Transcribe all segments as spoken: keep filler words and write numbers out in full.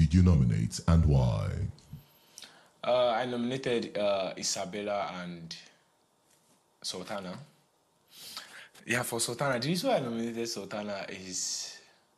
did you nominate and why? Uh, I nominated uh, Isabella and Sultana. Yeah, for Sultana, the reason why I nominated Sultana is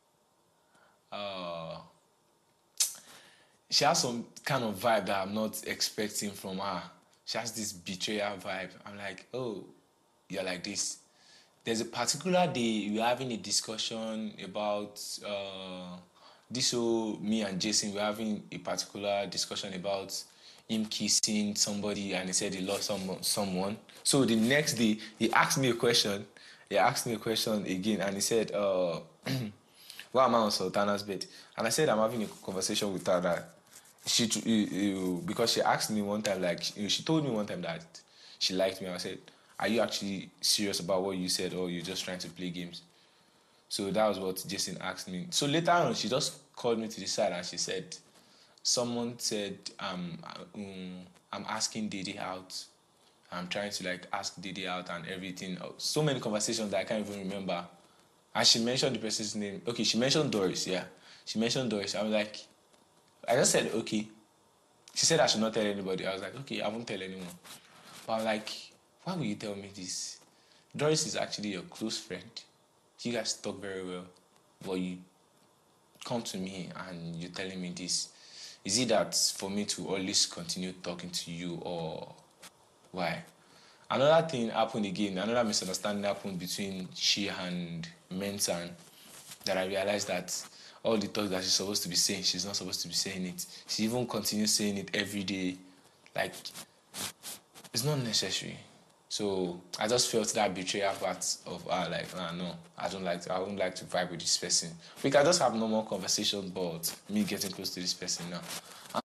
uh, she has some kind of vibe that I'm not expecting from her. She has this betrayal vibe. I'm like, oh, you're like this. There's a particular day we we're having a discussion about uh, this. So me and Jason we we're having a particular discussion about him kissing somebody, and he said he lost some, someone. So the next day he asked me a question. He asked me a question again, and he said, uh, "Why am I on Sultana's bed?" And I said I'm having a conversation with her that she, because she asked me one time, like she told me one time that she liked me. I said, "Are you actually serious about what you said, or you're just trying to play games?" So that was what Jason asked me. So later on, she just called me to the side and she said, "Someone said um, um I'm asking Dede out. I'm trying to like ask Dede out and everything. So many conversations that I can't even remember." And she mentioned the person's name. Okay, she mentioned Doris. Yeah, she mentioned Doris. I was like, I just said okay. She said I should not tell anybody. I was like, okay, I won't tell anyone. But I'm like, why will you tell me this? Doris is actually your close friend. You guys talk very well. But you come to me and you're telling me this. Is it that for me to always continue talking to you, or why? Another thing happened again. Another misunderstanding happened between she and Mensan, that I realized that all the talk that she's supposed to be saying, she's not supposed to be saying it. She even continues saying it every day. Like, it's not necessary. So I just felt that betrayal part of her, like, ah, no, I don't like, to, I wouldn't like to vibe with this person. We can just have normal conversation, but me getting close to this person now.